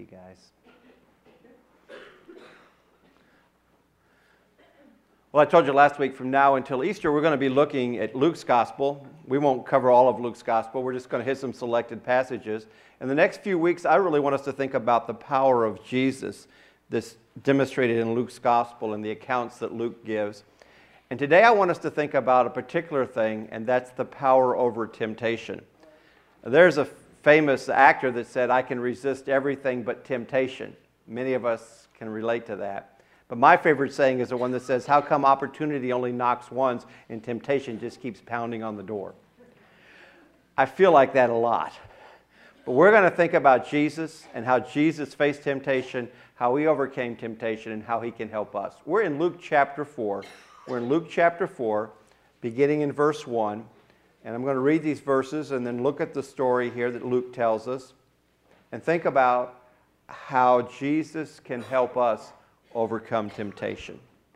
you, guys. Well, I told you last week from now until Easter, we're going to be looking at Luke's Gospel. We won't cover all of Luke's Gospel. We're just going to hit some selected passages. In the next few weeks, I really want us to think about the power of Jesus, this demonstrated in Luke's Gospel and the accounts that Luke gives. And today I want us to think about a particular thing, and that's the power over temptation. There's a famous actor that said, "I can resist everything but temptation." Many of us can relate to that. But my favorite saying is the one that says, "How come opportunity only knocks once and temptation just keeps pounding on the door?" I feel like that a lot. But we're going to think about Jesus and how Jesus faced temptation, how he overcame temptation, and how he can help us. We're in Luke chapter 4. We're in Luke chapter 4, beginning in verse 1. And I'm going to read these verses and then look at the story here that Luke tells us and think about how Jesus can help us overcome temptation.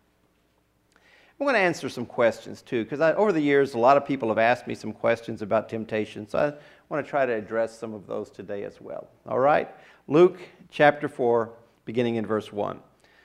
I'm going to answer some questions too, because over the years a lot of people have asked me some questions about temptation, so I want to try to address some of those today as well. All right? Luke chapter 4, beginning in verse 1.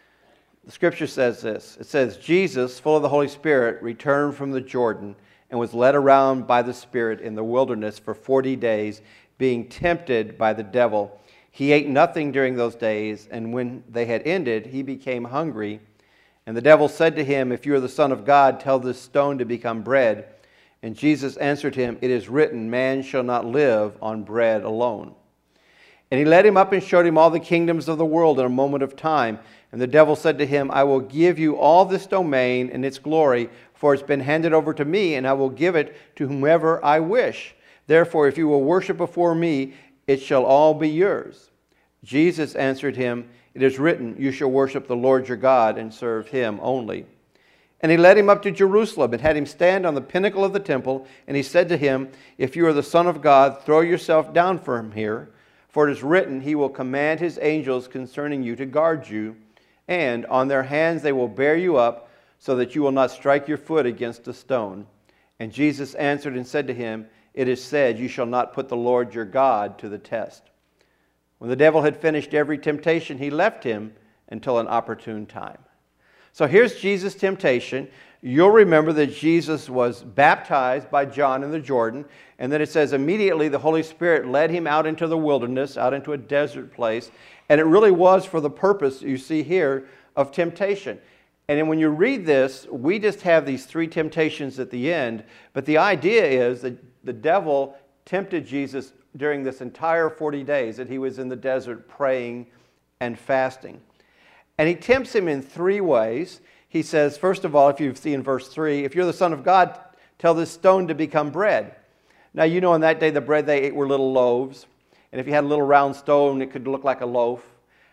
The scripture says this. It says, "Jesus, full of the Holy Spirit, returned from the Jordan and was led around by the Spirit in the wilderness for 40 days, being tempted by the devil. He ate nothing during those days, and when they had ended, he became hungry. And the devil said to him, 'If you are the Son of God, tell this stone to become bread.' And Jesus answered him, 'It is written, man shall not live on bread alone.' And he led him up and showed him all the kingdoms of the world in a moment of time. And the devil said to him, 'I will give you all this domain and its glory, for it's been handed over to me, and I will give it to whomever I wish. Therefore, if you will worship before me, it shall all be yours.' Jesus answered him, 'It is written, you shall worship the Lord your God and serve him only.' And he led him up to Jerusalem and had him stand on the pinnacle of the temple. And he said to him, 'If you are the Son of God, throw yourself down from here. For it is written, he will command his angels concerning you to guard you. And on their hands they will bear you up, so that you will not strike your foot against a stone.' And Jesus answered and said to him, 'It is said, you shall not put the Lord your God to the test.' When the devil had finished every temptation, he left him until an opportune time." So here's Jesus' temptation. You'll remember that Jesus was baptized by John in the Jordan, and then it says immediately the Holy Spirit led him out into the wilderness, out into a desert place, and it really was for the purpose, you see here, of temptation. And then when you read this, we just have these three temptations at the end, but the idea is that the devil tempted Jesus during this entire 40 days that he was in the desert praying and fasting. And he tempts him in three ways. He says, first of all, if you see in verse 3, "If you're the Son of God, tell this stone to become bread." Now, you know, in that day, the bread they ate were little loaves. And if you had a little round stone, it could look like a loaf.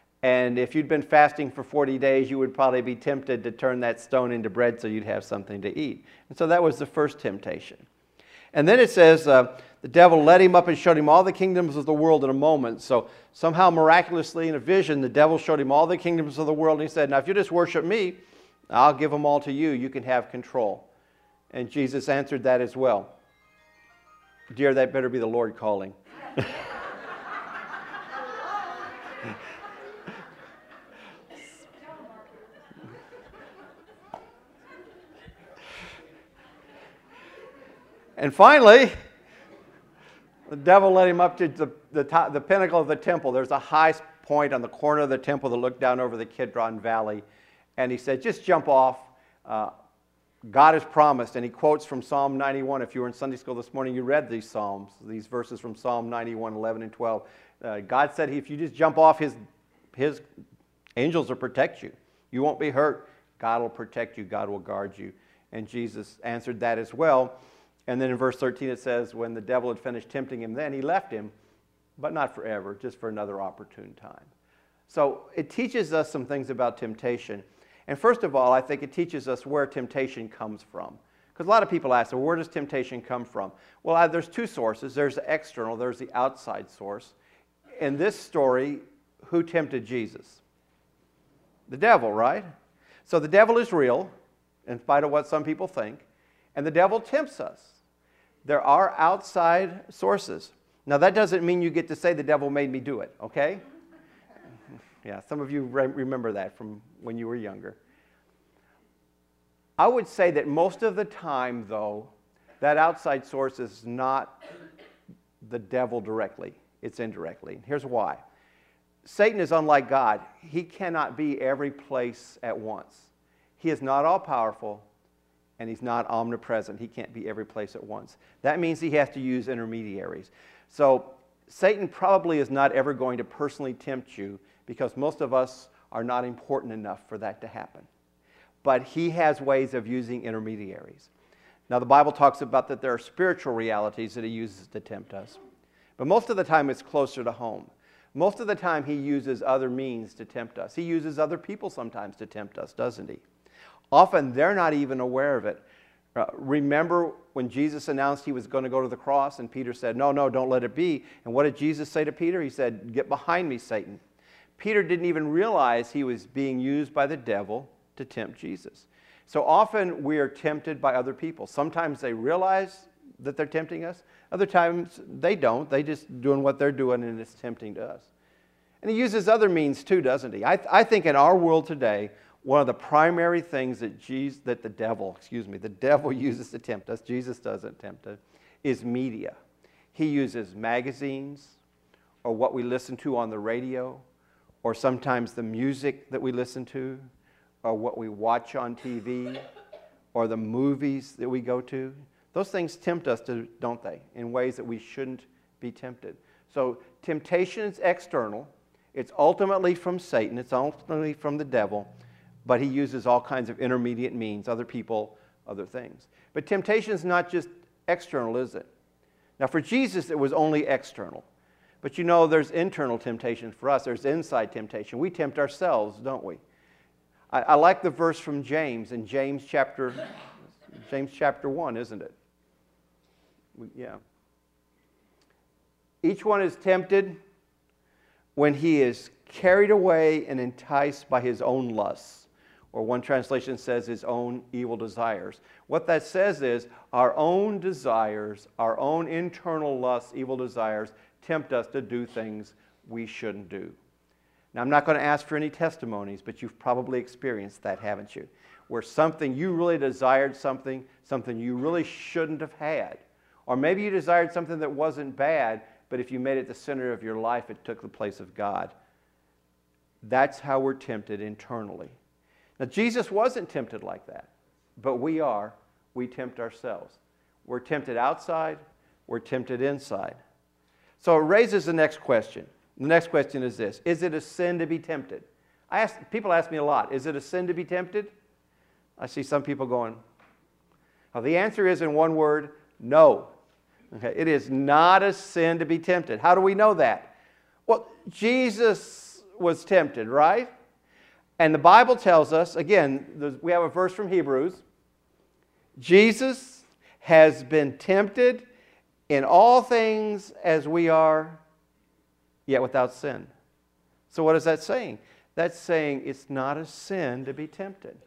And if you'd been fasting for 40 days, you would probably be tempted to turn that stone into bread so you'd have something to eat. And so that was the first temptation. And then it says, the devil led him up and showed him all the kingdoms of the world in a moment. So somehow miraculously in a vision, the devil showed him all the kingdoms of the world. And he said, "Now if you just worship me, I'll give them all to you. You can have control." And Jesus answered that as well. Dear, that better be the Lord calling. And finally, the devil led him up to the pinnacle of the temple. There's a high point on the corner of the temple that looked down over the Kidron Valley. And he said, "Just jump off. God has promised." And he quotes from Psalm 91. If you were in Sunday school this morning, you read these Psalms, these verses from Psalm 91, 11 and 12. God said if you just jump off, his angels will protect you. You won't be hurt. God will protect you. God will guard you. And Jesus answered that as well. And then in verse 13 it says, when the devil had finished tempting him, then he left him, but not forever, just for another opportune time. So it teaches us some things about temptation. And first of all, I think it teaches us where temptation comes from. Because a lot of people ask, well, where does temptation come from? Well, there's two sources. There's the external, there's the outside source. In this story, who tempted Jesus? The devil, right? So the devil is real, in spite of what some people think. And the devil tempts us. There are outside sources. Now, that doesn't mean you get to say the devil made me do it, okay? Yeah, some of you remember that from when you were younger. I would say that most of the time, though, that outside source is not the devil directly. It's indirectly. Here's why. Satan is unlike God. He cannot be every place at once. He is not all-powerful, and he's not omnipresent. He can't be every place at once. That means he has to use intermediaries. So Satan probably is not ever going to personally tempt you because most of us are not important enough for that to happen. But he has ways of using intermediaries. Now, the Bible talks about that there are spiritual realities that he uses to tempt us. But most of the time, it's closer to home. Most of the time, he uses other means to tempt us. He uses other people sometimes to tempt us, doesn't he? Often, they're not even aware of it. Remember when Jesus announced he was going to go to the cross, and Peter said, no, don't let it be. And what did Jesus say to Peter? He said, get behind me, Satan. Peter didn't even realize he was being used by the devil to tempt Jesus. So often we are tempted by other people. Sometimes they realize that they're tempting us. Other times they don't. They're just doing what they're doing and it's tempting to us. And he uses other means too, doesn't he? I think in our world today, one of the primary things that the devil uses to tempt us, Jesus doesn't tempt us, is media. He uses magazines or what we listen to on the radio or sometimes the music that we listen to or what we watch on TV or the movies that we go to. Those things tempt us, don't they, in ways that we shouldn't be tempted. So temptation is external. It's ultimately from Satan. It's ultimately from the devil. But he uses all kinds of intermediate means, other people, other things. But temptation is not just external, is it? Now for Jesus, it was only external. But you know there's internal temptation for us. There's inside temptation. We tempt ourselves, don't we? I like the verse from James in James chapter 1, isn't it? Yeah. Each one is tempted when he is carried away and enticed by his own lusts. Or one translation says his own evil desires. What that says is our own desires, our own internal lusts, evil desires, tempt us to do things we shouldn't do. Now, I'm not going to ask for any testimonies, but you've probably experienced that, haven't you? Where something, you really desired something you really shouldn't have had. Or maybe you desired something that wasn't bad, but if you made it the center of your life, it took the place of God. That's how we're tempted internally. Now, Jesus wasn't tempted like that, but we are. We tempt ourselves. We're tempted outside, we're tempted inside. So it raises the next question. The next question is this: is it a sin to be tempted? People ask me a lot, is it a sin to be tempted? I see some people going, well, the answer is in one word, no. Okay, it is not a sin to be tempted. How do we know that? Well, Jesus was tempted, right? And the Bible tells us, again, we have a verse from Hebrews. Jesus has been tempted in all things as we are, yet without sin. So what is that saying? That's saying it's not a sin to be tempted.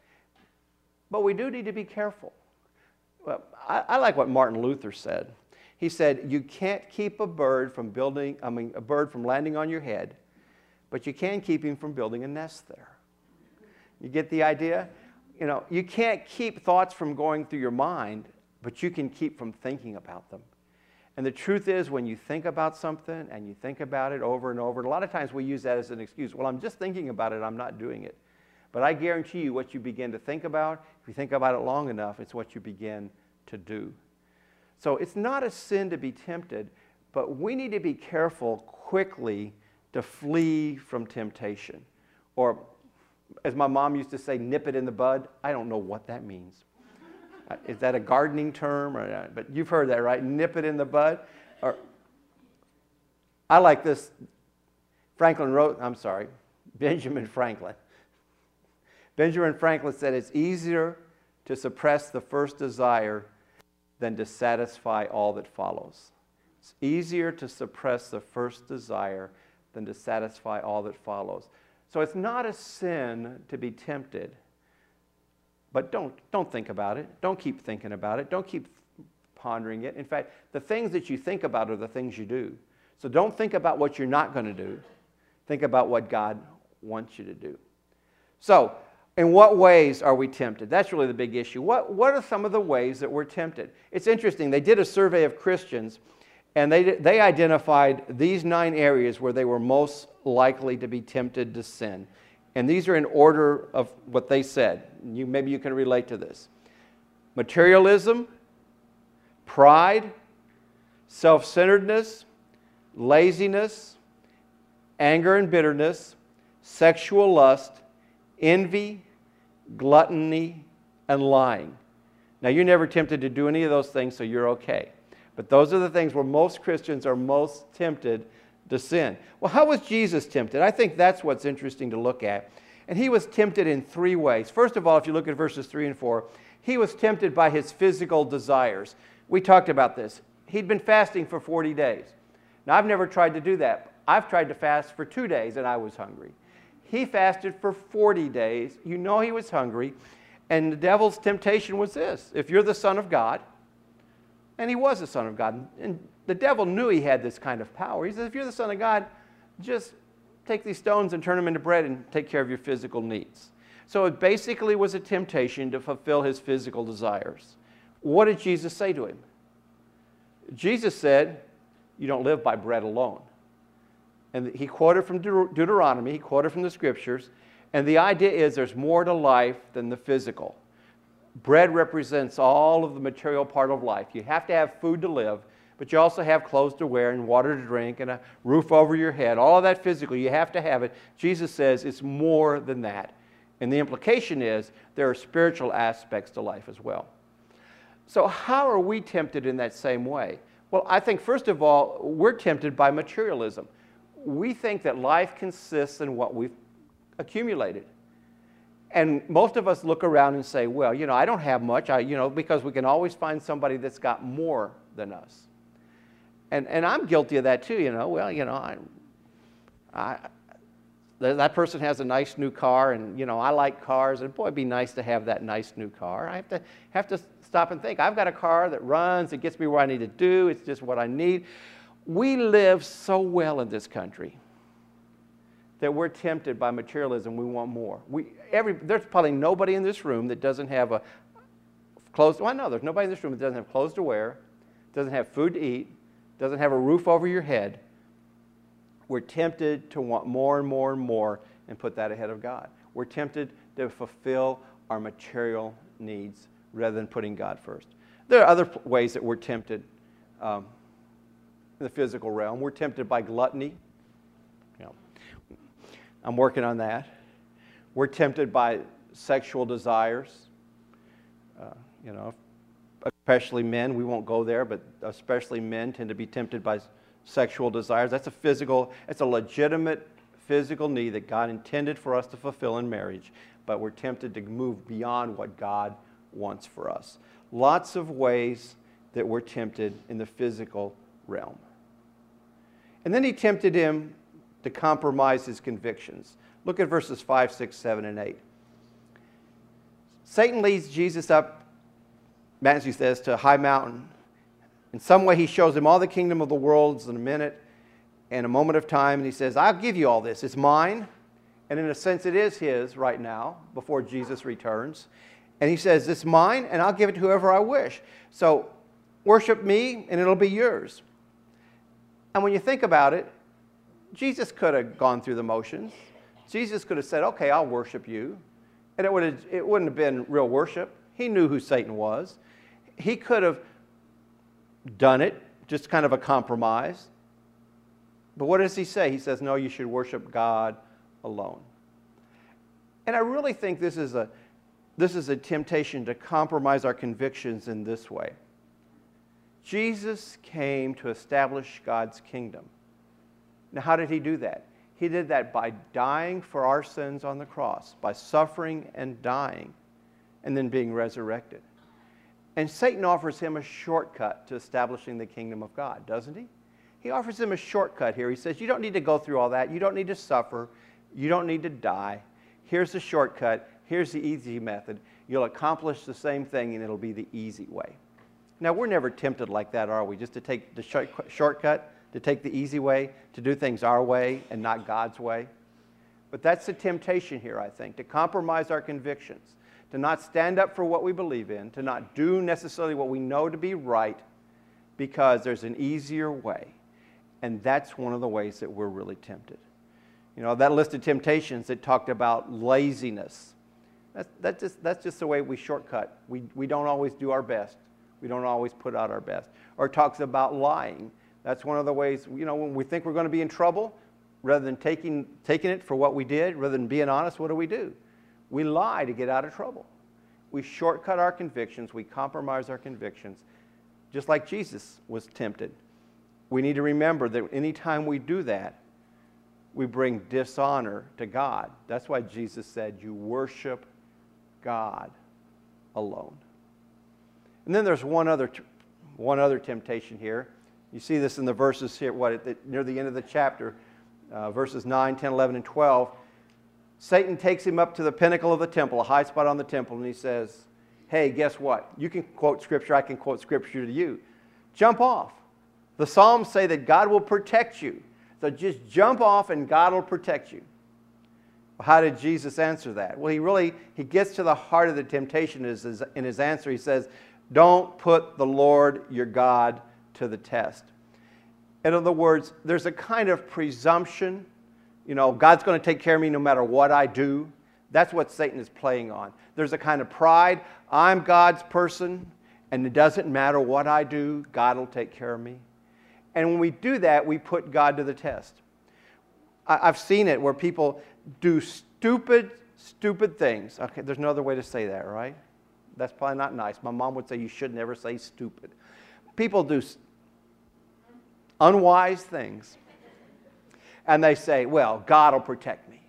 But we do need to be careful. Well, I like what Martin Luther said. He said, you can't keep a bird from landing on your head, but you can keep him from building a nest there. You get the idea? You know, you can't keep thoughts from going through your mind, but you can keep from thinking about them. And the truth is, when you think about something and you think about it over and over, and a lot of times we use that as an excuse. Well, I'm just thinking about it, I'm not doing it. But I guarantee you what you begin to think about, if you think about it long enough, it's what you begin to do. So it's not a sin to be tempted, but we need to be careful quickly to flee from temptation. Or, as my mom used to say, nip it in the bud. I don't know what that means. Is that a gardening term? But you've heard that, right? Nip it in the bud. Or, I like this. Benjamin Franklin. Benjamin Franklin said, it's easier to suppress the first desire than to satisfy all that follows. It's easier to suppress the first desire than to satisfy all that follows. So it's not a sin to be tempted. But don't think about it. Don't keep thinking about it. Don't keep pondering it. In fact, the things that you think about are the things you do. So don't think about what you're not going to do. Think about what God wants you to do. So, in what ways are we tempted? That's really the big issue. What are some of the ways that we're tempted? It's interesting. They did a survey of Christians, and they identified these 9 areas where they were most likely to be tempted to sin. And these are in order of what they said. Maybe you can relate to this. Materialism, pride, self-centeredness, laziness, anger and bitterness, sexual lust, envy, gluttony, and lying. Now, you're never tempted to do any of those things, so you're okay. But those are the things where most Christians are most tempted to sin. Well, how was Jesus tempted? I think that's what's interesting to look at. And he was tempted in 3 ways. First of all, if you look at verses 3 and 4, he was tempted by his physical desires. We talked about this. He'd been fasting for 40 days. Now, I've never tried to do that. I've tried to fast for 2 days, and I was hungry. He fasted for 40 days. You know he was hungry. And the devil's temptation was this: if you're the Son of God, and he was the Son of God, and the devil knew he had this kind of power. He says, if you're the Son of God, just take these stones and turn them into bread and take care of your physical needs. So it basically was a temptation to fulfill his physical desires. What did Jesus say to him? Jesus said, you don't live by bread alone. And he quoted from Deuteronomy, he quoted from the Scriptures, and the idea is there's more to life than the physical. Bread represents all of the material part of life. You have to have food to live, but you also have clothes to wear and water to drink and a roof over your head. All of that physical, you have to have it. Jesus says it's more than that. And the implication is there are spiritual aspects to life as well. So how are we tempted in that same way? Well, I think first of all, we're tempted by materialism. We think that life consists in what we've accumulated. And most of us look around and say, well, you know, I don't have much, because we can always find somebody that's got more than us. And I'm guilty of that too, that person has a nice new car, and, I like cars, and boy, it'd be nice to have that nice new car. I have to stop and think. I've got a car that runs, it gets me where I need to do, it's just what I need. We live so well in this country that we're tempted by materialism. We want more. There's probably nobody in this room that doesn't have there's nobody in this room that doesn't have clothes to wear, doesn't have food to eat, doesn't have a roof over your head. We're tempted to want more and more and more and put that ahead of God. We're tempted to fulfill our material needs rather than putting God first. There are other ways that we're tempted in the physical realm. We're tempted by gluttony. I'm working on that. We're tempted by sexual desires. Especially men, we won't go there, but especially men tend to be tempted by sexual desires. It's a legitimate physical need that God intended for us to fulfill in marriage, but we're tempted to move beyond what God wants for us. Lots of ways that we're tempted in the physical realm. And then he tempted him to compromise his convictions. Look at verses 5, 6, 7, and 8. Satan leads Jesus up, Matthew says, to a high mountain. In some way, he shows him all the kingdom of the world in a minute, in a moment of time, and he says, I'll give you all this. It's mine. And in a sense, it is his right now, before Jesus returns. And he says, it's mine, and I'll give it to whoever I wish. So worship me, and it'll be yours. And when you think about it, Jesus could have gone through the motions. Jesus could have said, okay, I'll worship you. And it wouldn't have been real worship. He knew who Satan was. He could have done it, just kind of a compromise. But what does he say? He says, no, you should worship God alone. And I really think this is a temptation to compromise our convictions in this way. Jesus came to establish God's kingdom. Now, how did he do that? He did that by dying for our sins on the cross, by suffering and dying, and then being resurrected. And Satan offers him a shortcut to establishing the kingdom of God, doesn't he? He offers him a shortcut here. He says, you don't need to go through all that. You don't need to suffer. You don't need to die. Here's the shortcut. Here's the easy method. You'll accomplish the same thing, and it'll be the easy way. Now, we're never tempted like that, are we? Just to take the shortcut, to take the easy way, to do things our way and not God's way. But that's the temptation here, I think, to compromise our convictions, to not stand up for what we believe in, to not do necessarily what we know to be right because there's an easier way. And that's one of the ways that we're really tempted. You know, that list of temptations that talked about laziness, that's just the way we shortcut. We don't always do our best. We don't always put out our best. Or it talks about lying. That's one of the ways, you know, when we think we're going to be in trouble, rather than taking it for what we did, rather than being honest, what do? We lie to get out of trouble. We shortcut our convictions. We compromise our convictions, just like Jesus was tempted. We need to remember that anytime we do that, we bring dishonor to God. That's why Jesus said, you worship God alone. And then there's one other temptation here. You see this in the verses here, near the end of the chapter, verses 9, 10, 11, and 12. Satan takes him up to the pinnacle of the temple, a high spot on the temple, and he says, hey, guess what? You can quote Scripture, I can quote Scripture to you. Jump off. The Psalms say that God will protect you. So just jump off and God will protect you. How did Jesus answer that? Well, he gets to the heart of the temptation in his answer. He says, don't put the Lord your God to the test. In other words, there's a kind of presumption, you know, God's going to take care of me no matter what I do. That's what Satan is playing on. There's a kind of pride. I'm God's person, and it doesn't matter what I do, God will take care of me. And when we do that, we put God to the test. I've seen it where people do stupid things. Okay, there's no other way to say that, right? That's probably not nice. My mom would say you should never say stupid. People do unwise things. And they say, well, God will protect me.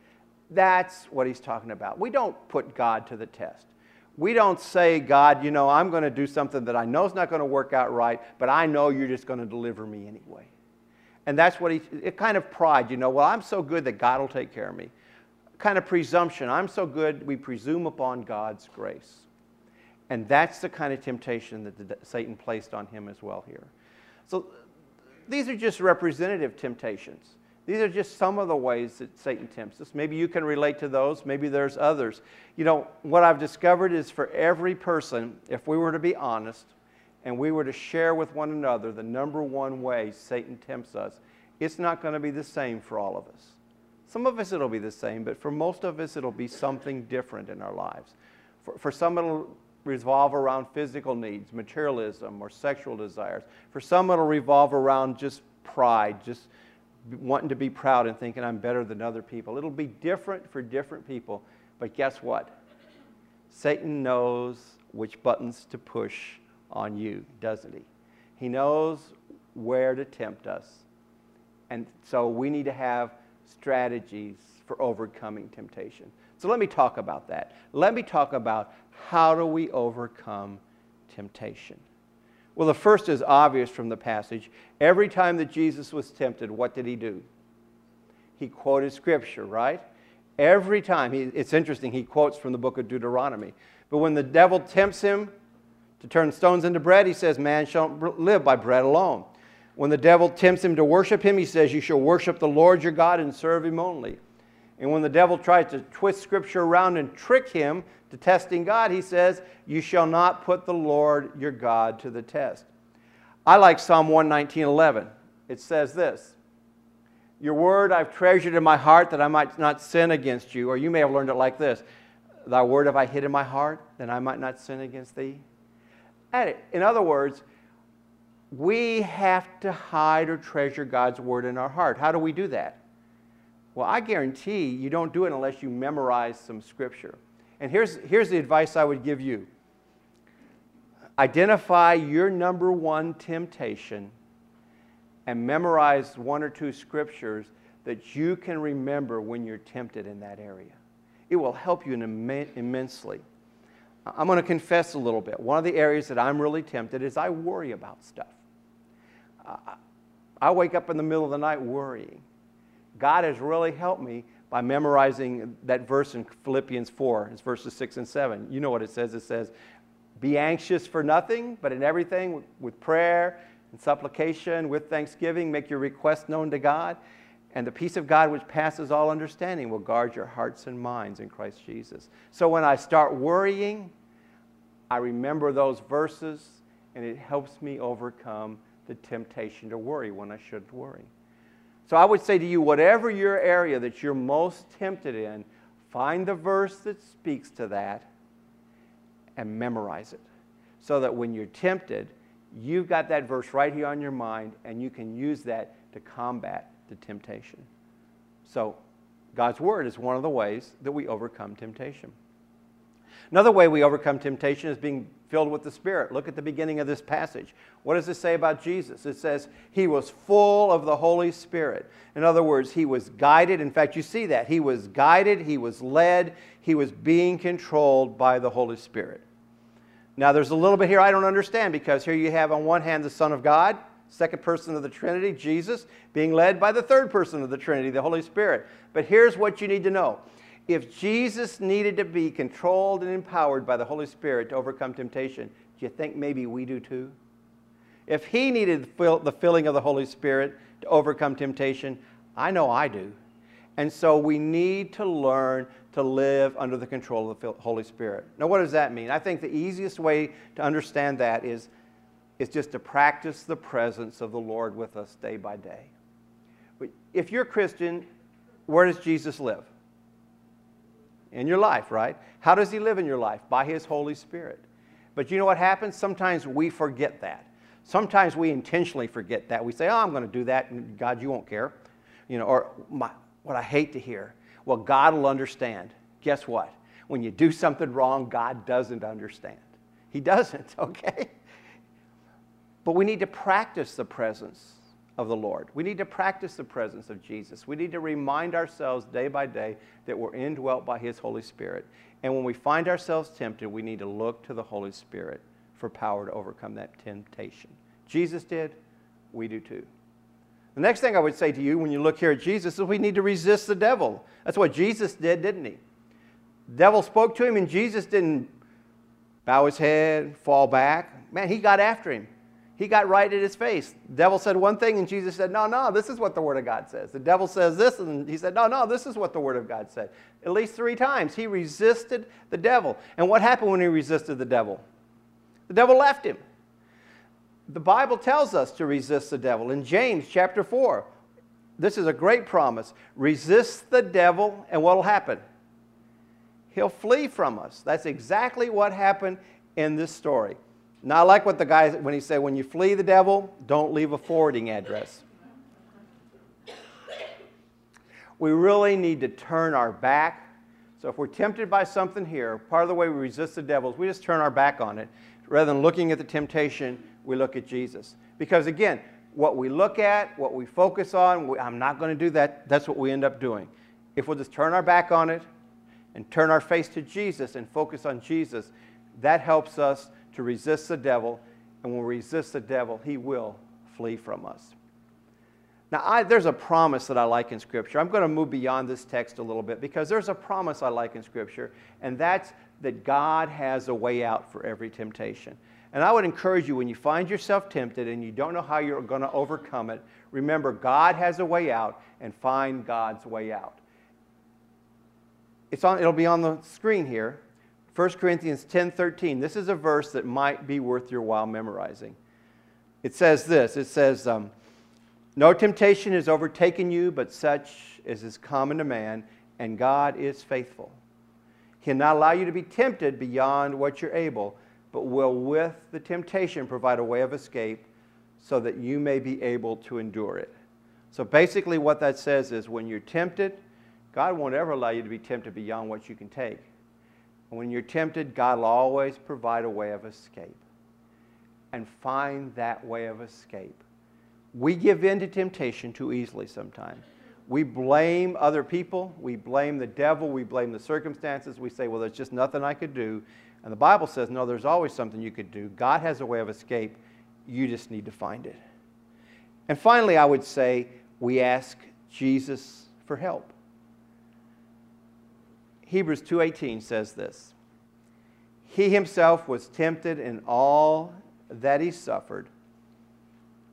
That's what he's talking about. We don't put God to the test. We don't say, God, you know, I'm going to do something that I know is not going to work out right, but I know you're just going to deliver me anyway. And that's what it kind of pride, you know, well, I'm so good that God will take care of me. Kind of presumption. I'm so good, we presume upon God's grace. And that's the kind of temptation that Satan placed on him as well here. So these are just representative temptations. These are just some of the ways that Satan tempts us. Maybe you can relate to those. Maybe there's others. You know, what I've discovered is for every person, if we were to be honest and we were to share with one another the number one way Satan tempts us, it's not going to be the same for all of us. Some of us it'll be the same, but for most of us it'll be something different in our lives. For some it'll revolve around physical needs, materialism, or sexual desires. For some it'll revolve around just pride, just wanting to be proud and thinking I'm better than other people. It'll be different for different people, but guess what? Satan knows which buttons to push on you, doesn't he? He knows where to tempt us. And so we need to have strategies for overcoming temptation. So let me talk about that. Let me talk about how do we overcome temptation. Well, the first is obvious from the passage. Every time that Jesus was tempted, what did he do? He quoted Scripture, right? Every time. It's interesting, he quotes from the book of Deuteronomy. But when the devil tempts him to turn stones into bread, he says, man shall live by bread alone. When the devil tempts him to worship him, he says, you shall worship the Lord your God and serve him only. And when the devil tries to twist Scripture around and trick him to testing God, he says, you shall not put the Lord your God to the test. I like Psalm 119:11. It says this, your word I've treasured in my heart that I might not sin against you. Or you may have learned it like this, thy word have I hid in my heart that I might not sin against thee. In other words, we have to hide or treasure God's word in our heart. How do we do that? Well, I guarantee you don't do it unless you memorize some Scripture. And here's the advice I would give you. Identify your number one temptation and memorize one or two Scriptures that you can remember when you're tempted in that area. It will help you immensely. I'm going to confess a little bit. One of the areas that I'm really tempted is I worry about stuff. I wake up in the middle of the night worrying. God has really helped me by memorizing that verse in Philippians 4. It's verses 6 and 7. You know what it says. It says, be anxious for nothing, but in everything with prayer and supplication with thanksgiving, make your requests known to God. And the peace of God, which passes all understanding, will guard your hearts and minds in Christ Jesus. So when I start worrying, I remember those verses, and it helps me overcome the temptation to worry when I shouldn't worry. So I would say to you, whatever your area that you're most tempted in, find the verse that speaks to that and memorize it. So that when you're tempted, you've got that verse right here on your mind, and you can use that to combat the temptation. So God's Word is one of the ways that we overcome temptation. Another way we overcome temptation is being filled with the Spirit. Look at the beginning of this passage. What does it say about Jesus? It says he was full of the Holy Spirit. In other words, he was guided. In fact, you see that. He was guided, he was led, he was being controlled by the Holy Spirit. Now, there's a little bit here I don't understand, because here you have on one hand the Son of God, second person of the Trinity, Jesus, being led by the third person of the Trinity, the Holy Spirit. But here's what you need to know. If Jesus needed to be controlled and empowered by the Holy Spirit to overcome temptation, do you think maybe we do too? If he needed the filling of the Holy Spirit to overcome temptation, I know I do. And so we need to learn to live under the control of the Holy Spirit. Now, what does that mean? I think the easiest way to understand that is just to practice the presence of the Lord with us day by day. If you're a Christian, where does Jesus live? In your life, right? How does he live in your life? By his Holy Spirit. But you know what happens? Sometimes we forget that. Sometimes we intentionally forget that. We say, oh, I'm going to do that, and God, you won't care. Or what I hate to hear, well, God will understand. Guess what? When you do something wrong, God doesn't understand. He doesn't, okay? But we need to practice the presence of the Lord. We need to practice the presence of Jesus. We need to remind ourselves day by day that we're indwelt by his Holy Spirit. And when we find ourselves tempted, we need to look to the Holy Spirit for power to overcome that temptation. Jesus did, we do too. The next thing I would say to you when you look here at Jesus is we need to resist the devil. That's what Jesus did, didn't he? The devil spoke to him, and Jesus didn't bow his head, fall back. Man, he got after him. He got right at his face. The devil said one thing, and Jesus said, no, this is what the Word of God says. The devil says this, and he said, no, this is what the Word of God said. At least 3 times. He resisted the devil. And what happened when he resisted the devil? The devil left him. The Bible tells us to resist the devil. In James chapter 4, this is a great promise. Resist the devil, and what will happen? He'll flee from us. That's exactly what happened in this story. Now, I like what the guy, when he said, when you flee the devil, don't leave a forwarding address. We really need to turn our back. So if we're tempted by something here, part of the way we resist the devil is we just turn our back on it. Rather than looking at the temptation, we look at Jesus. Because again, what we look at, what we focus on, I'm not going to do that, that's what we end up doing. If we'll just turn our back on it and turn our face to Jesus and focus on Jesus, that helps us to resist the devil, and when we resist the devil, he will flee from us. Now, there's a promise that I like in Scripture. I'm going to move beyond this text a little bit because there's a promise I like in Scripture, and that's that God has a way out for every temptation. And I would encourage you, when you find yourself tempted and you don't know how you're going to overcome it, remember God has a way out, and find God's way out. It'll be on the screen here. 1 Corinthians 10:13. This is a verse that might be worth your while memorizing. It says this. It says, no temptation has overtaken you, but such as is common to man, and God is faithful. He'll not allow you to be tempted beyond what you're able, but will with the temptation provide a way of escape so that you may be able to endure it. So basically what that says is when you're tempted, God won't ever allow you to be tempted beyond what you can take. And when you're tempted, God will always provide a way of escape. And find that way of escape. We give in to temptation too easily sometimes. We blame other people. We blame the devil. We blame the circumstances. We say, well, there's just nothing I could do. And the Bible says, no, there's always something you could do. God has a way of escape. You just need to find it. And finally, I would say we ask Jesus for help. Hebrews 2:18 says this. He himself was tempted in all that he suffered,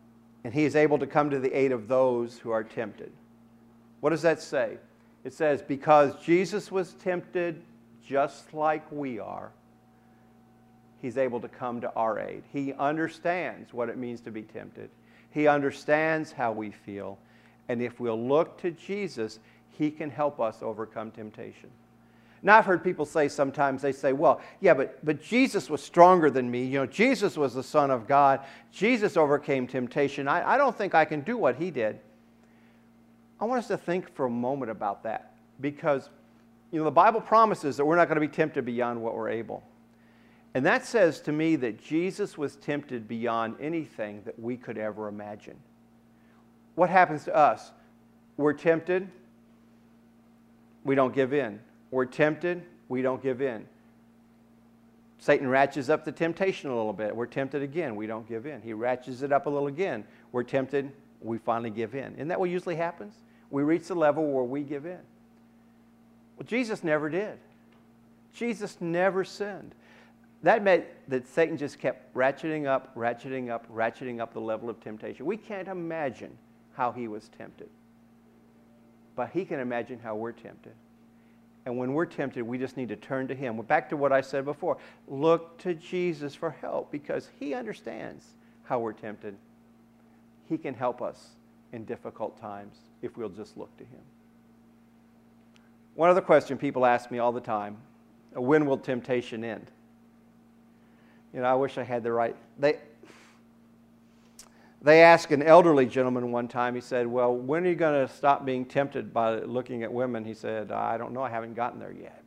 and he is able to come to the aid of those who are tempted. What does that say? It says, because Jesus was tempted just like we are, he's able to come to our aid. He understands what it means to be tempted. He understands how we feel. And if we'll look to Jesus, he can help us overcome temptation. Now, I've heard people say sometimes, they say, well, yeah, but Jesus was stronger than me. You know, Jesus was the Son of God. Jesus overcame temptation. I don't think I can do what he did. I want us to think for a moment about that, because, you know, the Bible promises that we're not going to be tempted beyond what we're able. And that says to me that Jesus was tempted beyond anything that we could ever imagine. What happens to us? We're tempted, we don't give in. We're tempted, we don't give in. Satan ratchets up the temptation a little bit. We're tempted again, we don't give in. He ratchets it up a little again. We're tempted, we finally give in. Isn't that what usually happens? We reach the level where we give in. Well, Jesus never did. Jesus never sinned. That meant that Satan just kept ratcheting up the level of temptation. We can't imagine how he was tempted. But he can imagine how we're tempted. And when we're tempted, we just need to turn to him. Back to what I said before. Look to Jesus for help, because he understands how we're tempted. He can help us in difficult times if we'll just look to him. One other question people ask me all the time: when will temptation end? You know, I wish I had the right... They asked an elderly gentleman one time, he said, well, when are you going to stop being tempted by looking at women? He said, I don't know, I haven't gotten there yet.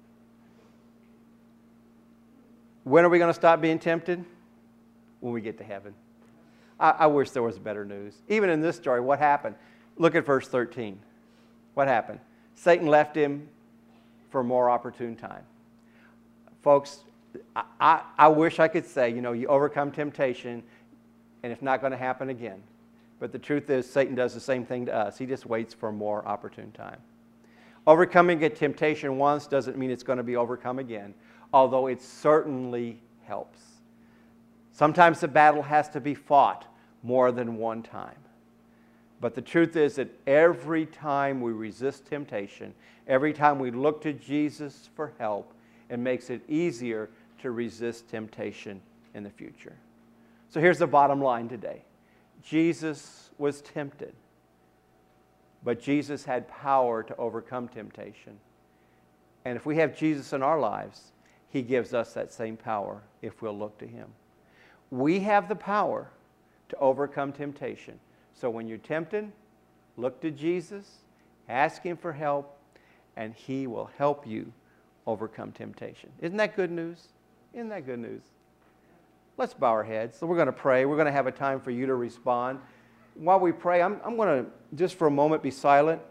When are we going to stop being tempted? When we get to heaven. I wish there was better news. Even in this story, what happened? Look at verse 13. What happened? Satan left him for a more opportune time. Folks, I wish I could say, you know, you overcome temptation and it's not going to happen again. But the truth is, Satan does the same thing to us. He just waits for a more opportune time. Overcoming a temptation once doesn't mean it's going to be overcome again, although it certainly helps. Sometimes the battle has to be fought more than one time. But the truth is that every time we resist temptation, every time we look to Jesus for help, it makes it easier to resist temptation in the future. So here's the bottom line today. Jesus was tempted, but Jesus had power to overcome temptation. And if we have Jesus in our lives, he gives us that same power if we'll look to him. We have the power to overcome temptation. So when you're tempted, look to Jesus, ask him for help, and he will help you overcome temptation. Isn't that good news? Isn't that good news? Let's bow our heads. So we're going to pray. We're going to have a time for you to respond. While we pray, I'm going to, just for a moment, be silent.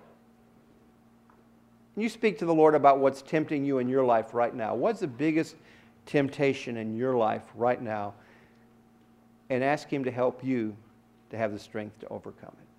You speak to the Lord about what's tempting you in your life right now. What's the biggest temptation in your life right now? And ask him to help you to have the strength to overcome it.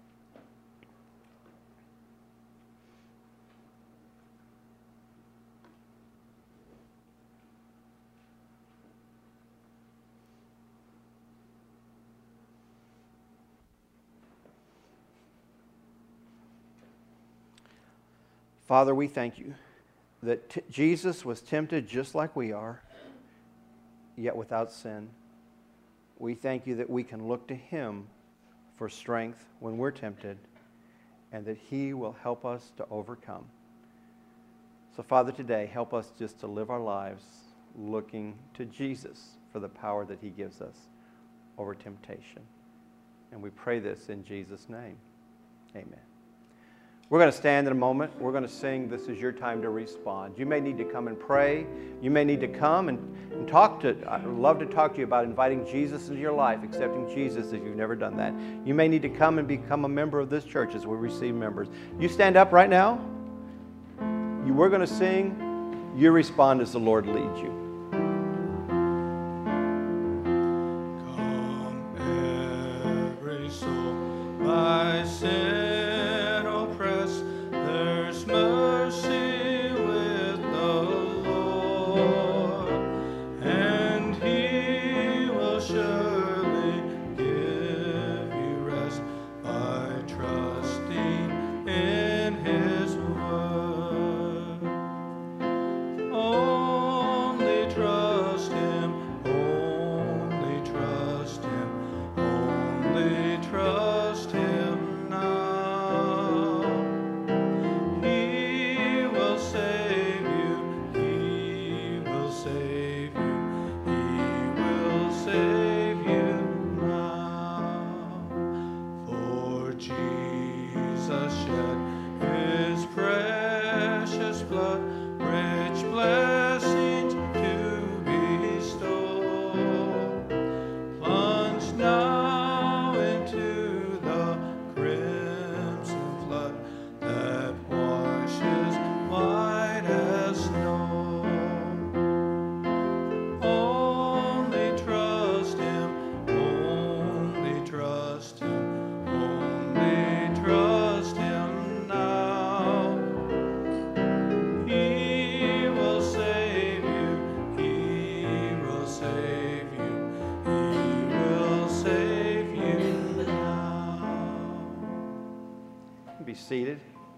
Father, we thank you that Jesus was tempted just like we are, yet without sin. We thank you that we can look to him for strength when we're tempted, and that he will help us to overcome. So, Father, today, help us just to live our lives looking to Jesus for the power that he gives us over temptation. And we pray this in Jesus' name. Amen. We're going to stand in a moment. We're going to sing This Is Your Time to Respond. You may need to come and pray. You may need to come and talk to, I'd love to talk to you about inviting Jesus into your life, accepting Jesus if you've never done that. You may need to come and become a member of this church as we receive members. You stand up right now. We're going to sing. You respond as the Lord leads you. Come every soul, my sin. Mercy with the Lord, and he will surely give you rest. but rich blessings to bestow. Plunge now into the crimson flood that washes white as snow. Only trust Him, only trust Him, only trust Him now. He will save you, He will save you, He will save you now. Be seated.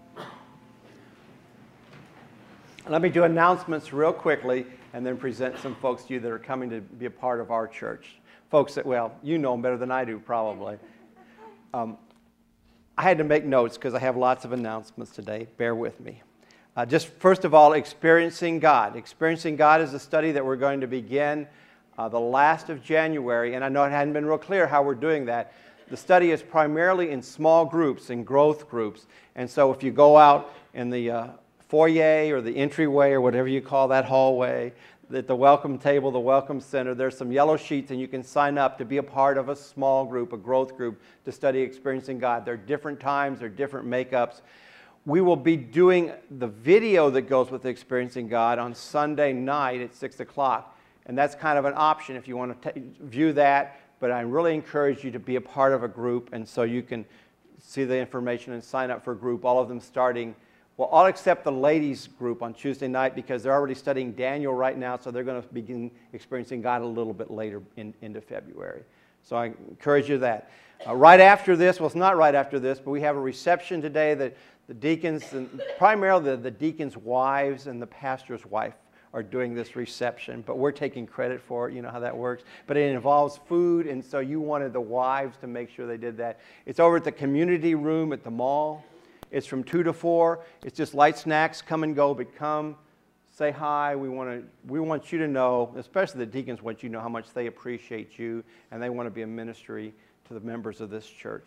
Let me do announcements real quickly and then present some folks to you that are coming to be a part of our church. Folks that, well, you know them better than I do probably. I had to make notes because I have lots of announcements today. Bear with me. Just first of all, Experiencing God. Experiencing God is a study that we're going to begin the last of January, and I know it hadn't been real clear how we're doing that. The study is primarily in small groups, in growth groups, and so if you go out in the foyer or the entryway or whatever you call that hallway, at the welcome table, the welcome center, there's some yellow sheets and you can sign up to be a part of a small group, a growth group, to study Experiencing God. There are different times, there are different makeups. We will be doing the video that goes with Experiencing God on Sunday night at 6 o'clock. And that's kind of an option if you want to view that. But I really encourage you to be a part of a group, and so you can see the information and sign up for a group, all of them starting, well, all except the ladies group on Tuesday night, because they're already studying Daniel right now, so they're going to begin Experiencing God a little bit later into February. So I encourage you that. Right after this, well, it's not right after this, but we have a reception today that the deacons, and primarily the deacons' wives and the pastor's wife, are doing this reception, but we're taking credit for it. You know how that works. But it involves food, and so you wanted the wives to make sure they did that. It's over at the community room at the mall. It's from 2 to 4. It's just light snacks, come and go, but come, say hi. We want you to know, especially the deacons want you to know how much they appreciate you, and they want to be a ministry to the members of this church.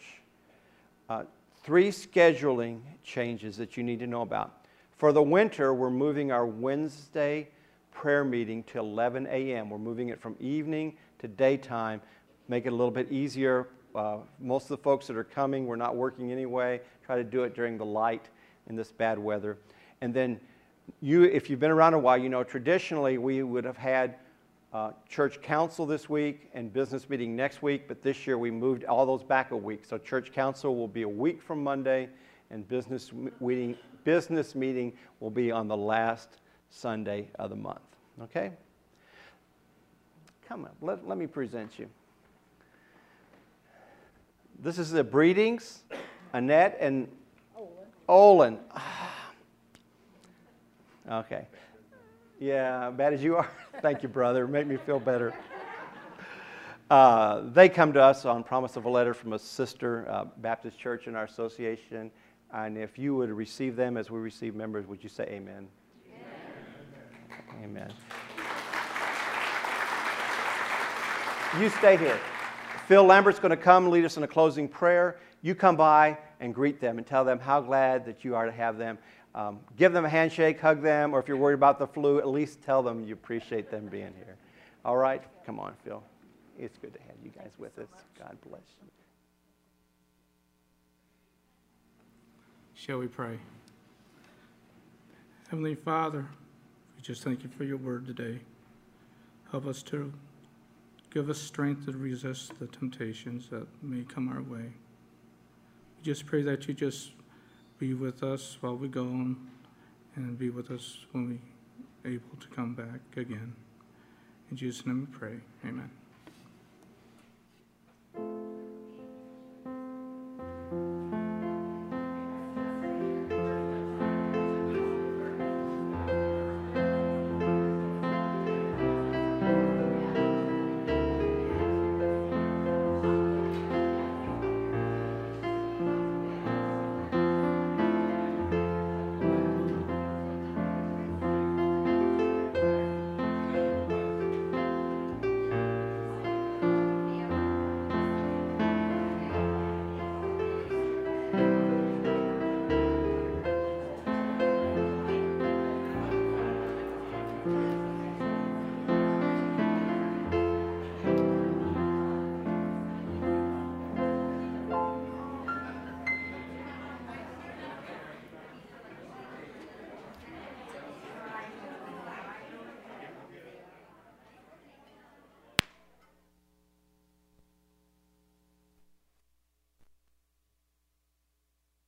3 scheduling changes that you need to know about. For the winter, we're moving our Wednesday prayer meeting to 11 a.m. We're moving it from evening to daytime, make it a little bit easier. Most of the folks that are coming, we're not working anyway. Try to do it during the light in this bad weather. And then if you've been around a while, you know traditionally we would have had church council this week and business meeting next week, but this year we moved all those back a week. So church council will be a week from Monday, and business meeting will be on the last Sunday of the month. Okay? Come on, let me present you. This is the Breedings, Annette and Olin. Okay. Yeah, bad as you are. Thank you, brother. Make me feel better. They come to us on promise of a letter from a sister Baptist church in our association. And if you would receive them as we receive members, would you say amen? Amen. Amen. You stay here. Phil Lambert's going to come lead us in a closing prayer. You come by and greet them and tell them how glad that you are to have them. Give them a handshake, hug them, or if you're worried about the flu, at least tell them you appreciate them being here. All right? Come on, Phil. It's good to have you guys with us. God bless you. Shall we pray? Heavenly Father, we just thank you for your word today. Help us to give us strength to resist the temptations that may come our way. We just pray that you just be with us while we go on and be with us when we're able to come back again. In Jesus' name we pray. Amen.